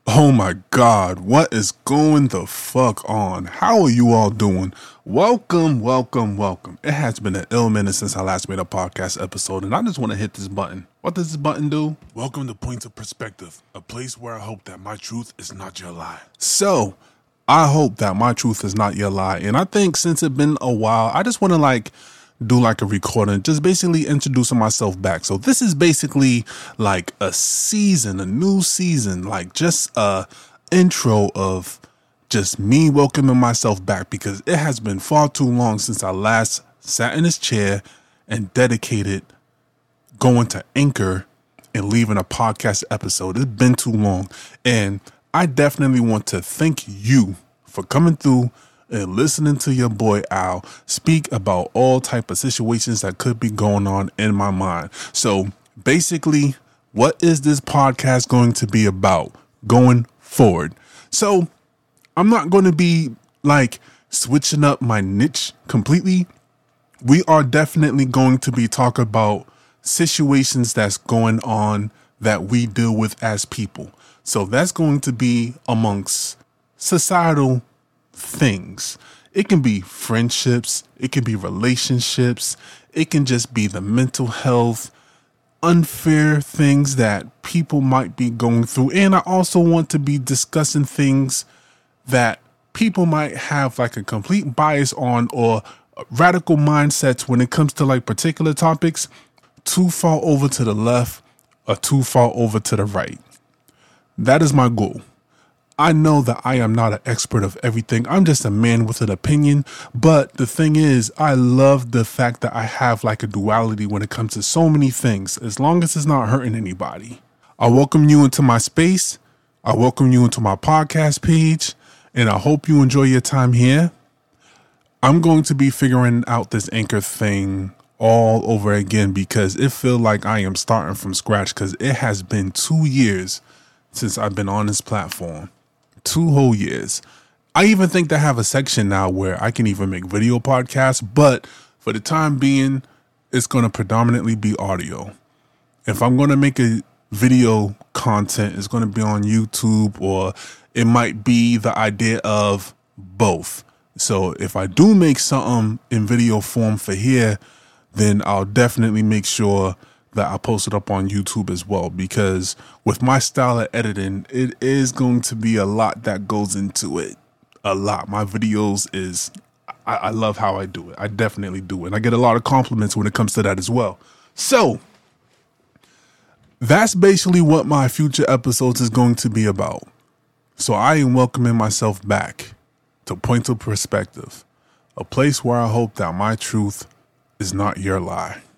Oh my God, what is going the fuck on? How are you all doing? Welcome. It has been an ill minute since I last made a podcast episode, and I just want to hit this button. What does this button do? Welcome to Points of Perspective, a place where I hope that my truth is not your lie. So, I hope that my truth is not your lie, and I think since it's been a while, I just want to do a recording, just basically introducing myself back. So this is basically like a new season, just a intro of just me welcoming myself back, because it has been far too long since I last sat in this chair and dedicated going to Anchor and leaving a podcast episode. It's been too long, and I definitely want to thank you for coming through and listening to your boy Al speak about all type of situations that could be going on in my mind. So basically, what is this podcast going to be about going forward? So I'm not going to be switching up my niche completely. We are definitely going to be talking about situations that's going on that we deal with as people. So that's going to be amongst societal things. It can be friendships, it can be relationships, it can just be the mental health, unfair things that people might be going through. And I also want to be discussing things that people might have a complete bias on, or radical mindsets when it comes to particular topics, too far over to the left or too far over to the right. That is my goal. I know that I am not an expert of everything. I'm just a man with an opinion. But the thing is, I love the fact that I have a duality when it comes to so many things, as long as it's not hurting anybody. I welcome you into my space. I welcome you into my podcast page, and I hope you enjoy your time here. I'm going to be figuring out this Anchor thing all over again, because it feels like I am starting from scratch, because it has been 2 years since I've been on this platform. 2 whole years. I even think they have a section now where I can even make video podcasts, but for the time being, it's going to predominantly be audio. If I'm going to make a video content, it's going to be on YouTube, or it might be the idea of both. So if I do make something in video form for here, then I'll definitely make sure that I post it up on YouTube as well, because with my style of editing, it is going to be a lot that goes into it. A lot. My videos I love how I do it. I definitely do it. And I get a lot of compliments when it comes to that as well. So that's basically what my future episodes is going to be about. So I am welcoming myself back to Point of Perspective, a place where I hope that my truth is not your lie.